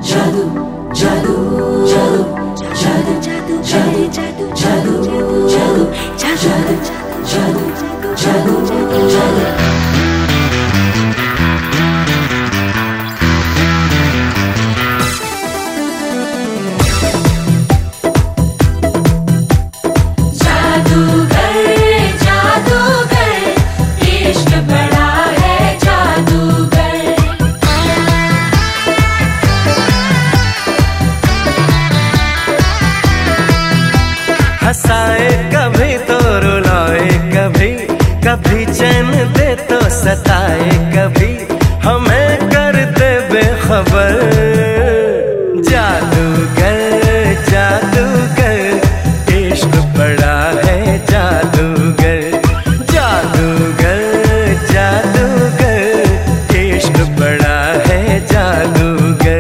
जादू जादू जादू जादू जादू जादू जादू जादू जादू जादू जादू जादू जादू हंसाए कभी तो रुलाए, कभी कभी चैन दे तो सताए, कभी हमें कर दे बेखबर। जादूगर जादूगर इश्क बड़ा है जादूगर, जादूगर जादूगर इश्क बड़ा है जादूगर।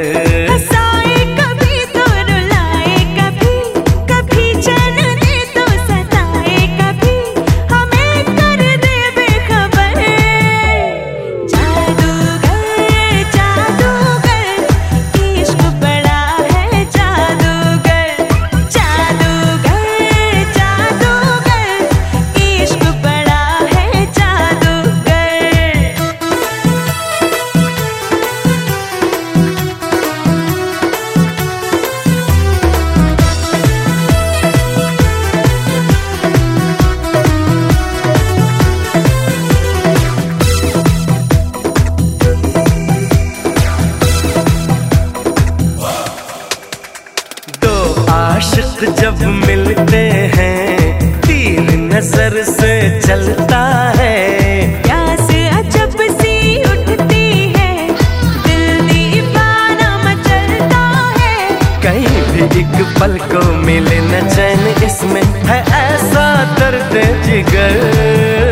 आशिक जब मिलते हैं तीर नजर से चलता है, प्यास अजब सी उठती है, दिल दीवाना मचलता है। कहीं भी एक पल को मिले न चैन, इसमें है ऐसा दर्द जिगर।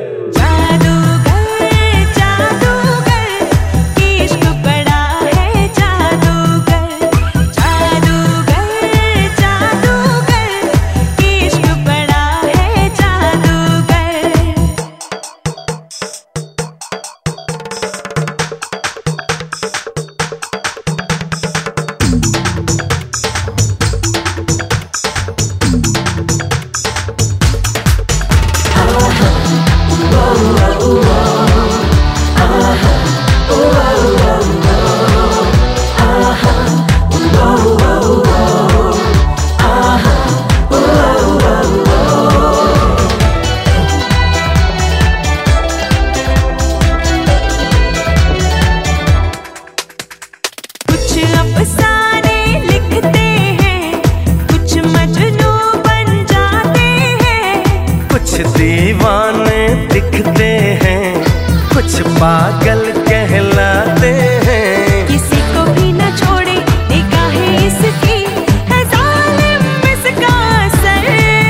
अफसाने लिखते हैं, कुछ मजनू बन जाते हैं, कुछ दीवाने दिखते हैं, कुछ पागल कहलाते हैं। किसी को भी न छोड़े निगाहें इसकी, है जालिम इसका असर।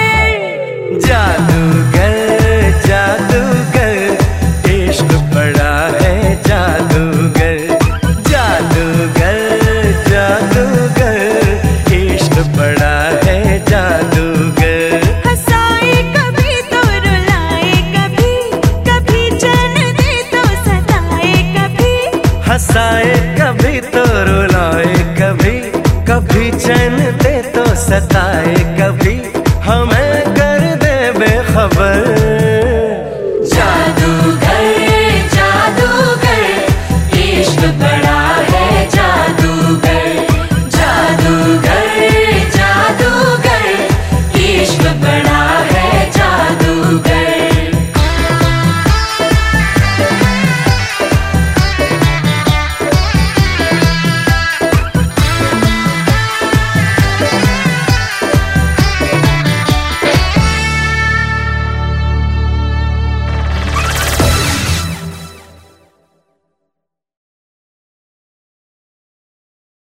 जादूगर जादूगर इश्क बड़ा है जादूगर, जादूगर जादूगर इश्क बड़ा है जादूगर। हंसाए कभी तो रुलाए, कभी कभी चैन दे तो सताए, कभी हंसाए कभी तो रुलाए, कभी कभी चैन दे तो सताए, कभी हमें